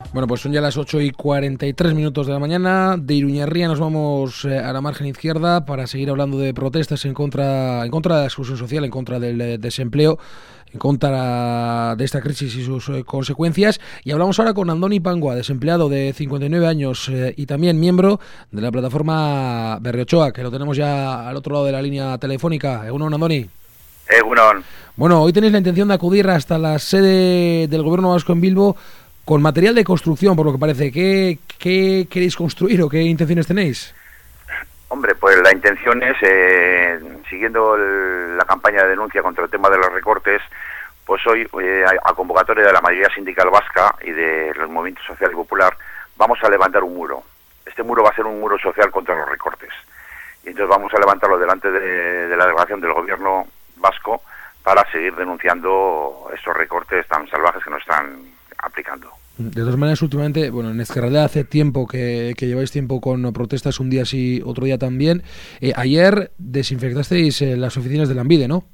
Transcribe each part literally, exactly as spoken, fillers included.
Bueno, pues son ya las ocho y cuarenta y tres minutos de la mañana. De Iruñerría nos vamos eh, a la margen izquierda para seguir hablando de protestas en contra, en contra de la exclusión social, en contra del eh, desempleo, en contra de esta crisis y sus eh, consecuencias. Y hablamos ahora con Andoni Pangua, desempleado de cincuenta y nueve años eh, y también miembro de la plataforma Berriochoa, que lo tenemos ya al otro lado de la línea telefónica. Egunon, Andoni. Egunon. Bueno, hoy tenéis la intención de acudir hasta la sede del Gobierno vasco en Bilbo con material de construcción, por lo que parece. ¿Qué, qué queréis construir o qué intenciones tenéis? Hombre, pues la intención es, eh, siguiendo el, la campaña de denuncia contra el tema de los recortes, pues hoy, eh, a convocatoria de la mayoría sindical vasca y de los movimientos social y popular, vamos a levantar un muro. Este muro va a ser un muro social contra los recortes. Y entonces vamos a levantarlo delante de, de la delegación del Gobierno vasco para seguir denunciando estos recortes tan salvajes que nos están aplicando. De todas maneras, últimamente, bueno, en Ezkerraldea hace tiempo que, que lleváis tiempo con protestas, un día sí, otro día también. Eh, ayer desinfectasteis eh, las oficinas de Lanbide, ¿no?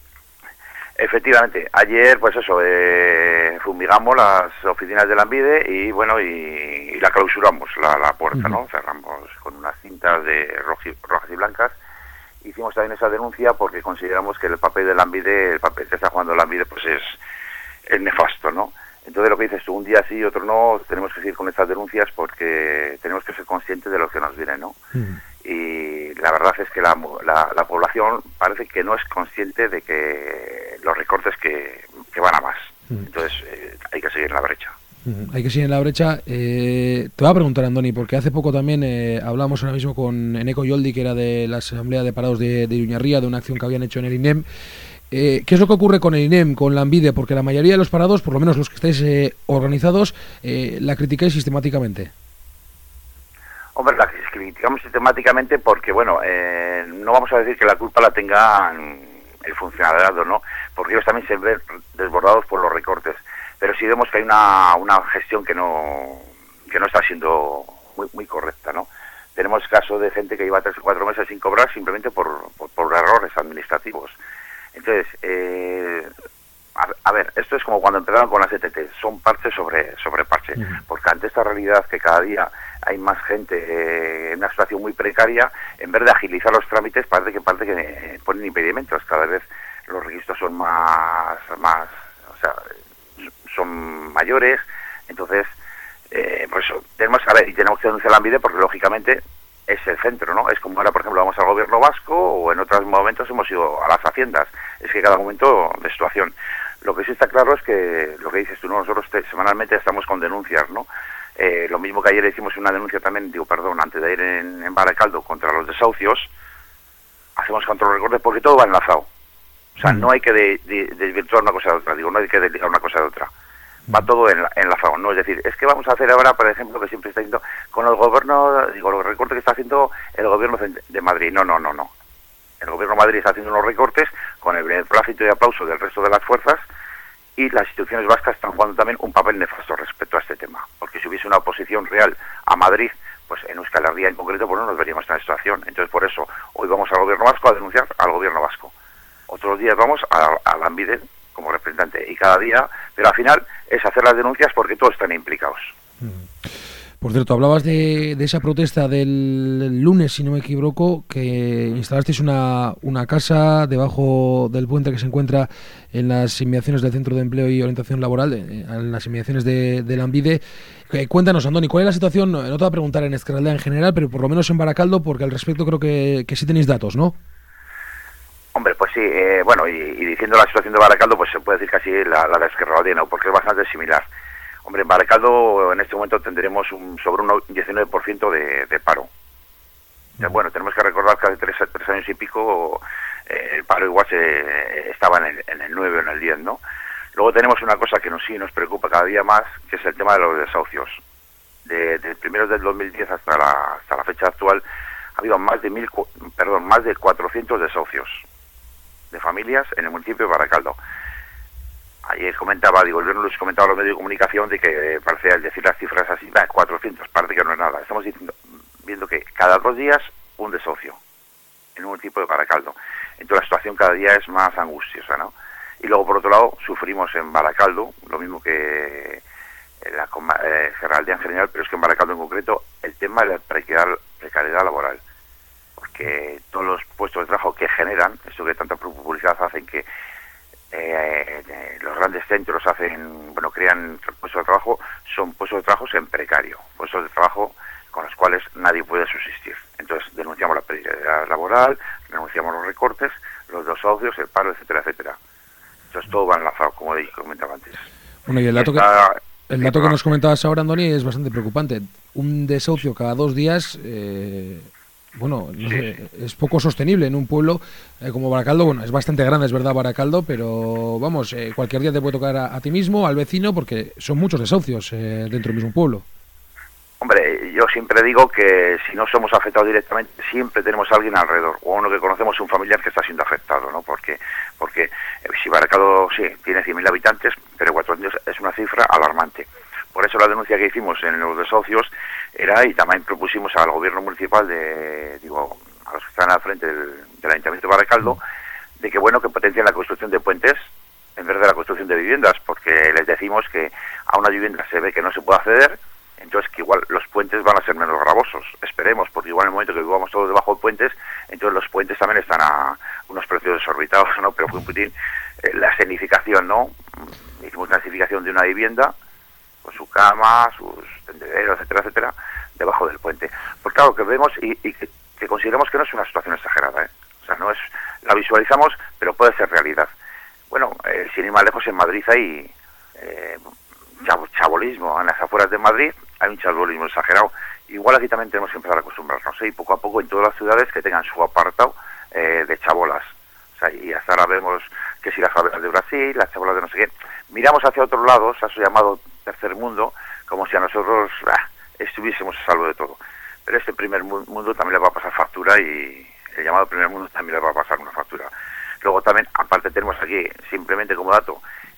Efectivamente, ayer, pues eso, eh, fumigamos las oficinas de Lanbide y, bueno, y, y la clausuramos, la, la puerta, uh-huh. ¿no? Cerramos con unas cintas de roji, rojas y blancas. Hicimos también esa denuncia porque consideramos que el papel de Lanbide, el papel que está jugando Lanbide, pues es, es nefasto, ¿no? Entonces lo que dices tú, un día sí, otro no, tenemos que seguir con estas denuncias porque tenemos que ser conscientes de lo que nos viene, ¿no? Mm. Y la verdad es que la, la, la población parece que no es consciente de que los recortes que, que van a más. Mm. Entonces eh, hay que seguir en la brecha. Hay que seguir en la brecha. Eh, te voy a preguntar, Andoni, porque hace poco también eh, hablamos ahora mismo con Eneko Yoldi, que era de la Asamblea de Parados de, de Iruñerría, de una acción que habían hecho en el I N E M. Eh, ¿Qué es lo que ocurre con el I N E M, con Lanbide? Porque la mayoría de los parados, por lo menos los que estáis eh, organizados, eh, la criticáis sistemáticamente. Hombre, la criticamos sistemáticamente porque, bueno, eh, no vamos a decir que la culpa la tengan el funcionariado, ¿no? Porque ellos también se ven desbordados por los recortes. Pero sí vemos que hay una, una gestión que no que no está siendo muy muy correcta, ¿no? Tenemos casos de gente que lleva tres o cuatro meses sin cobrar simplemente por, por, por errores administrativos. Entonces, eh, a, a ver, esto es como cuando empezaron con las E T T, son parche sobre, sobre parche, uh-huh. porque ante esta realidad que cada día hay más gente eh, en una situación muy precaria, en vez de agilizar los trámites, parece que parece que eh, ponen impedimentos, cada vez los registros son más, más o sea, son mayores, entonces, eh, por eso, tenemos, a ver, y tenemos que denunciar la Lanbide porque, lógicamente, es el centro, ¿no? Es como ahora, por ejemplo, vamos al Gobierno vasco o en otros momentos hemos ido a las haciendas. Es que cada momento de situación. Lo que sí está claro es que, lo que dices tú, ¿no? Nosotros te, semanalmente estamos con denuncias, ¿no? Eh, lo mismo que ayer hicimos una denuncia también, digo, perdón, antes de ir en, en Baracaldo contra los desahucios, hacemos contra los recortes porque todo va enlazado. O sea, mm. no hay que de, de, desvirtuar una cosa de otra, digo, no hay que desligar una cosa de otra. Va todo enlazado, ¿no? Es decir, es que vamos a hacer ahora, por ejemplo, que siempre está diciendo, con el gobierno, digo, los recortes que está haciendo el gobierno de Madrid. No, no, no, no. El gobierno de Madrid está haciendo unos recortes con el beneplácito y aplauso del resto de las fuerzas y las instituciones vascas están jugando también un papel nefasto respecto a este tema. Porque si hubiese una oposición real a Madrid, pues en Euskal Herria en concreto, pues no nos veríamos en esta situación. Entonces, por eso, hoy vamos al gobierno vasco a denunciar al gobierno vasco. Otros días vamos a, a Lanbide como representante y cada día, pero al final es hacer las denuncias porque todos están implicados. Por cierto, hablabas de, de esa protesta del lunes, si no me equivoco, que instalasteis una, una casa debajo del puente que se encuentra en las inmediaciones del Centro de Empleo y Orientación Laboral, en las inmediaciones de, de Lanbide. Cuéntanos, Andoni, ¿cuál es la situación? No te voy a preguntar en Ezkerraldea en general, pero por lo menos en Baracaldo, porque al respecto creo que, que sí tenéis datos, ¿no? Hombre, pues sí, eh, bueno, y, y diciendo la situación de Baracaldo, pues se puede decir casi la, la de Ezkerraldea, ¿no? Porque es bastante similar. Hombre, en Baracaldo en este momento tendremos un, sobre un diecinueve por ciento de, de paro. Uh-huh. Bueno, tenemos que recordar que hace tres, tres años y pico eh, el paro igual se, estaba en el, en el nueve o en el diez, ¿no? Luego tenemos una cosa que nos sí nos preocupa cada día más, que es el tema de los desahucios. De, de primeros del dos mil diez hasta la, hasta la fecha actual ha habido más de mil, perdón, más de cuatrocientos desahucios de familias en el municipio de Baracaldo. Ayer comentaba, digo, el viernes les comentaba a los medios de comunicación de que parece, al decir las cifras así, cuatrocientos, parece que no es nada. Estamos diciendo, viendo que cada dos días un desahucio en un municipio de Baracaldo. Entonces la situación cada día es más angustiosa, ¿no? Y luego, por otro lado, sufrimos en Baracaldo, lo mismo que en la, eh, Cerraldea en general, pero es que en Baracaldo en concreto, el tema de la precariedad, precariedad laboral. Porque todos los puestos de trabajo que generan, esto que tanta publicidad hacen que eh, eh, los grandes centros hacen, bueno, crean puestos de trabajo, son puestos de trabajo en precario, puestos de trabajo con los cuales nadie puede subsistir. Entonces denunciamos la precariedad laboral, denunciamos los recortes, los desahucios, el paro, etcétera, etcétera. Entonces todo va enlazado, como comentaba antes. Bueno, y el dato, Esta, que, el dato que nos comentabas ahora, Andoni, es bastante preocupante. Un desahucio cada dos días... Eh... Bueno, no sé, es poco sostenible en un pueblo eh, como Baracaldo. Bueno, es bastante grande, es verdad, Baracaldo, pero vamos, eh, cualquier día te puede tocar a, a ti mismo, al vecino, porque son muchos desahucios eh, dentro del mismo pueblo. Hombre, yo siempre digo que si no somos afectados directamente, siempre tenemos a alguien alrededor, o uno que conocemos, un familiar que está siendo afectado, ¿no? Porque porque eh, si Baracaldo, sí, tiene cien mil habitantes, pero cuatrocientos es una cifra alarmante. Por eso la denuncia que hicimos en los desahucios era, y también propusimos al gobierno municipal, de digo a los que están al frente del, del Ayuntamiento de Baracaldo, de que bueno, que potencien la construcción de puentes en vez de la construcción de viviendas, porque les decimos que a una vivienda se ve que no se puede acceder, entonces que igual los puentes van a ser menos gravosos, esperemos, porque igual en el momento que vivamos todos debajo de puentes, entonces los puentes también están a unos precios desorbitados, ¿no? Pero fue un putín, eh, la escenificación, ¿no? Hicimos una escenificación de una vivienda con su cama, sus tendederos, etcétera, etcétera, debajo del puente. Pues claro, que vemos y, y que, que consideramos que no es una situación exagerada, ¿eh? O sea, no es, la visualizamos, pero puede ser realidad. Bueno, eh, sin ir más lejos, en Madrid hay eh, chabolismo, en las afueras de Madrid hay un chabolismo exagerado. Igual aquí también tenemos que empezar a acostumbrarnos, ¿eh? Y poco a poco en todas las ciudades que tengan su apartado eh, de chabolas. O sea, y hasta ahora vemos que si las favelas de Brasil, las chabolas de no sé qué, miramos hacia otros lados, a su llamado tercer mundo, como si a nosotros bah, estuviésemos a salvo de todo. Pero este primer mundo también le va a pasar factura, y el llamado primer mundo también le va a pasar una factura. Luego también, aparte tenemos aquí, simplemente como dato,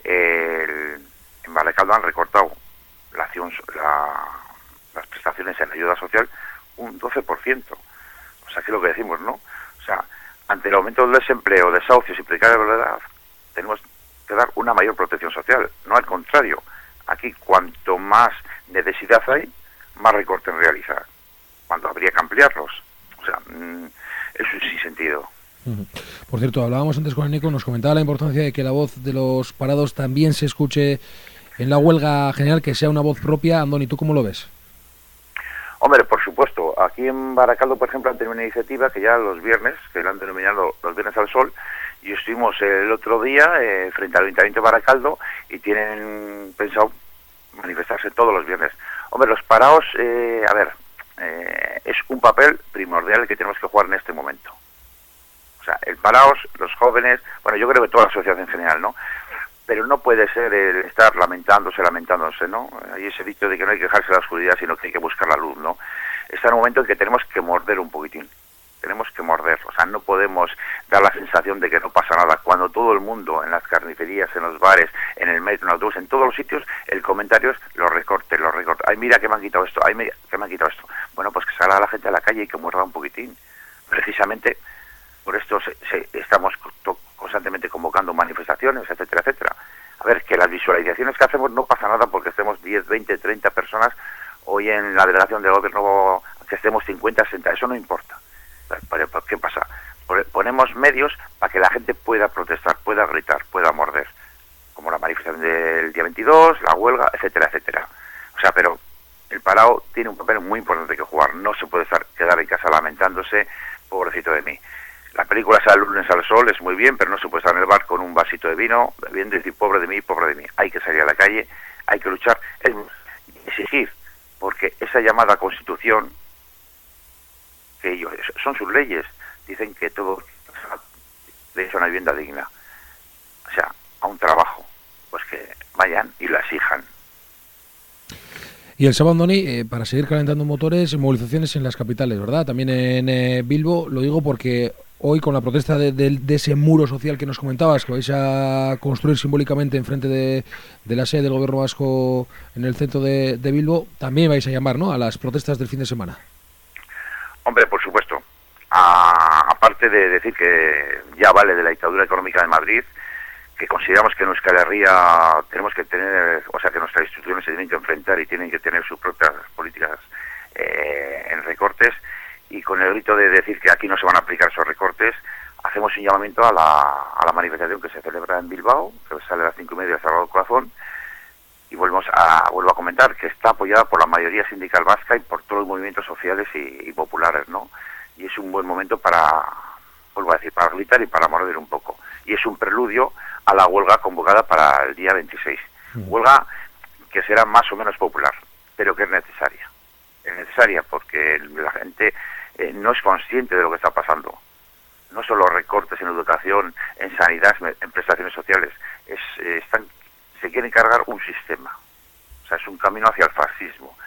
el, en Baracaldo han recortado la acción, la, las prestaciones en la ayuda social un doce por ciento. O sea, que es lo que decimos, ¿no? O sea, ante el aumento del desempleo, desahucios y precariedad, tenemos que dar una mayor protección social, no al contrario. Aquí, cuanto más necesidad hay, más recortes realizar, cuando habría que ampliarlos. O sea, mmm, es un sinsentido. Por cierto, hablábamos antes con el Nico, nos comentaba la importancia de que la voz de los parados también se escuche en la huelga general, que sea una voz propia. Andoni, ¿tú cómo lo ves? Hombre, por supuesto. Aquí en Baracaldo, por ejemplo, han tenido una iniciativa que ya los viernes, que lo han denominado los viernes al sol, y estuvimos el otro día eh, frente al Ayuntamiento de Baracaldo, y tienen pensado manifestarse todos los viernes. Hombre, los parados, eh, a ver, eh, es un papel primordial el que tenemos que jugar en este momento. O sea, el parados, los jóvenes, bueno, yo creo que toda la sociedad en general, ¿no? Pero no puede ser el estar lamentándose, lamentándose, ¿no? Hay ese dicho de que no hay que dejarse la oscuridad, sino que hay que buscar la luz, ¿no? Está en un momento en que tenemos que morder un poquitín. Tenemos que morder, o sea, no podemos dar la sensación de que no pasa nada. Cuando todo el mundo, en las carnicerías, en los bares, en el metro, en el autobús, en todos los sitios, el comentario es los recortes, los recortes. Ay, mira que me han quitado esto, ay, mira que me han quitado esto. Bueno, pues que salga la gente a la calle y que muerda un poquitín. Precisamente por esto se, se, estamos constantemente convocando manifestaciones, etcétera, etcétera. A ver, que las visualizaciones que hacemos no pasa nada porque estemos diez, veinte, treinta personas. Hoy en la delegación del gobierno que estemos cincuenta, sesenta, eso no importa. Pero, pero, ¿qué pasa? Ponemos medios para que la gente pueda protestar, pueda gritar, pueda morder. Como la manifestación del día veintidós, la huelga, etcétera, etcétera. O sea, pero el parado tiene un papel muy importante que jugar. No se puede estar quedar en casa lamentándose, pobrecito de mí. La película sale el lunes al sol, es muy bien, pero no se puede estar en el bar con un vasito de vino, bebiendo y decir, pobre de mí, pobre de mí. Hay que salir a la calle, hay que luchar, es exigir, porque esa llamada Constitución, que ellos, son sus leyes, dicen que todo es una vivienda digna. O sea, a un trabajo, pues que vayan y lo exijan. Y el sábado, Andoni, eh, para seguir calentando motores, movilizaciones en las capitales, ¿verdad? También en eh, Bilbo, lo digo porque hoy con la protesta de, de, de ese muro social que nos comentabas, que vais a construir simbólicamente enfrente de, de la sede del Gobierno vasco en el centro de, de Bilbo, también vais a llamar, ¿no?, a las protestas del fin de semana. Hombre, por supuesto. A, aparte de decir que ya vale de la dictadura económica de Madrid, que consideramos que en Euskal Herria tenemos que tener, o sea, que nuestras instituciones se tienen que enfrentar y tienen que tener sus propias políticas eh, en recortes, y con el grito de decir que aquí no se van a aplicar esos recortes, hacemos un llamamiento a la, a la manifestación que se celebra en Bilbao, que sale a las cinco y media de Sagrado Corazón, y volvemos a, vuelvo a comentar que está apoyada por la mayoría sindical vasca y por todos los movimientos sociales y, y populares, ¿no? Y es un buen momento para, vuelvo a decir, para gritar y para morder un poco. Y es un preludio a la huelga convocada para el día veintiséis. Mm. Huelga que será más o menos popular, pero que es necesaria. Es necesaria porque la gente eh, no es consciente de lo que está pasando. No solo recortes en educación, en sanidad, en prestaciones sociales. Es, eh, están, se quieren cargar un sistema. O sea, es un camino hacia el fascismo.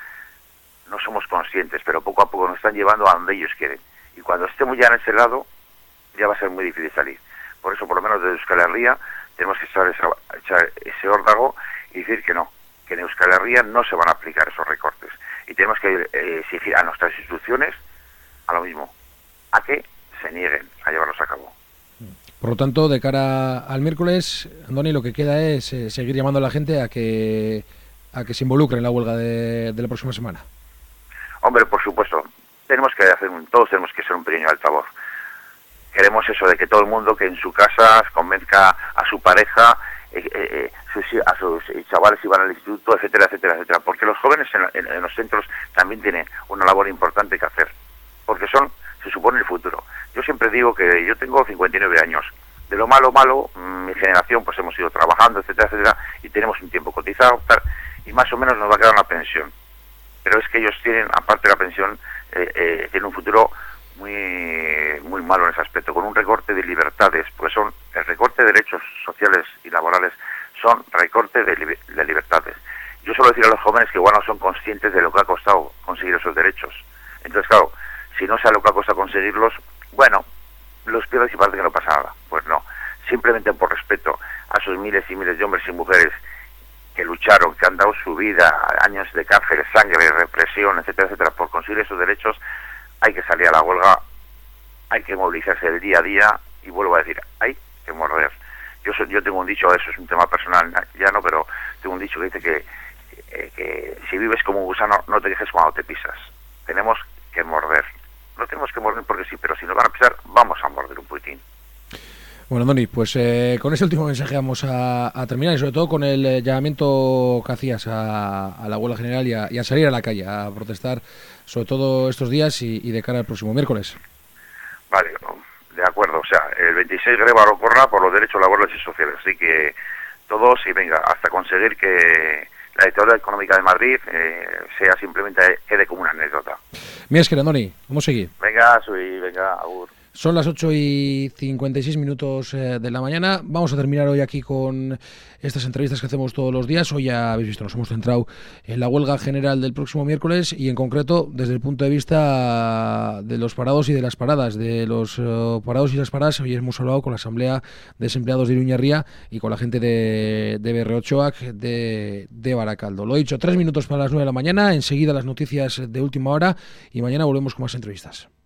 No somos conscientes, pero poco a poco nos están llevando a donde ellos quieren. Y cuando estemos ya en ese lado, ya va a ser muy difícil salir. Por eso, por lo menos desde Euskal Herria, tenemos que echar, esa, echar ese órdago y decir que no, que en Euskal Herria no se van a aplicar esos recortes. Y tenemos que eh, exigir a nuestras instituciones a lo mismo, a que se nieguen a llevarlos a cabo. Por lo tanto, de cara al miércoles, Andoni, lo que queda es eh, seguir llamando a la gente a que a que se involucre en la huelga de, de la próxima semana. Hombre, por supuesto, tenemos que hacer un, todos tenemos que ser un pequeño altavoz. Queremos eso de que todo el mundo que en su casa convenzca a su pareja, eh, eh, sus, a sus chavales si van al instituto, etcétera, etcétera, etcétera. Porque los jóvenes en, en, en los centros también tienen una labor importante que hacer, porque son, se supone, el futuro. Yo siempre digo que yo tengo cincuenta y nueve años. De lo malo, malo, mi generación pues hemos ido trabajando, etcétera, etcétera, y tenemos un tiempo cotizado, tal, y más o menos nos va a quedar una pensión. Pero es que ellos tienen, aparte de la pensión, eh, eh, tienen un futuro muy muy malo en ese aspecto, con un recorte de libertades, porque son el recorte de derechos sociales y laborales, son recorte de, li de libertades. Yo suelo decir a los jóvenes que igual no son conscientes de lo que ha costado conseguir esos derechos. Entonces, claro, si no sabe lo que ha costado conseguirlos, bueno, los pierdes y parece que no pasa nada. Pues no, simplemente por respeto a esos miles y miles de hombres y mujeres que lucharon, que han dado su vida, años de cárcel, sangre, represión, etcétera, etcétera, por conseguir esos derechos, hay que salir a la huelga, hay que movilizarse el día a día, y vuelvo a decir, hay que morder. Yo soy, yo tengo un dicho, eso es un tema personal, ya no, pero tengo un dicho que dice que, eh, que si vives como un gusano, no te quejes cuando te pisas. Tenemos que morder. No tenemos que morder porque sí, pero si nos van a pisar, vamos a morder un poquitín. Bueno, Andoni, pues eh, con ese último mensaje vamos a, a terminar, y sobre todo con el eh, llamamiento que hacías a, a la huelga general y a, y a salir a la calle a protestar, sobre todo estos días y, y de cara al próximo miércoles. Vale, de acuerdo. O sea, el veintiséis greba corra por los derechos laborales y sociales. Así que todos, y venga, hasta conseguir que la dictadura económica de Madrid eh, sea simplemente, quede como una anécdota. Mira, es que Andoni, vamos a seguir. Venga, soy, venga, agur. Son las ocho y cincuenta y seis minutos eh, de la mañana. Vamos a terminar hoy aquí con estas entrevistas que hacemos todos los días. Hoy ya habéis visto, nos hemos centrado en la huelga general del próximo miércoles, y en concreto desde el punto de vista de los parados y de las paradas. De los uh, parados y las paradas hoy hemos hablado con la Asamblea de Desempleados de Iruñerría y con la gente de, de Berreotxoak de, de Baracaldo. Lo he dicho, tres minutos para las nueve de la mañana. Enseguida las noticias de última hora, y mañana volvemos con más entrevistas.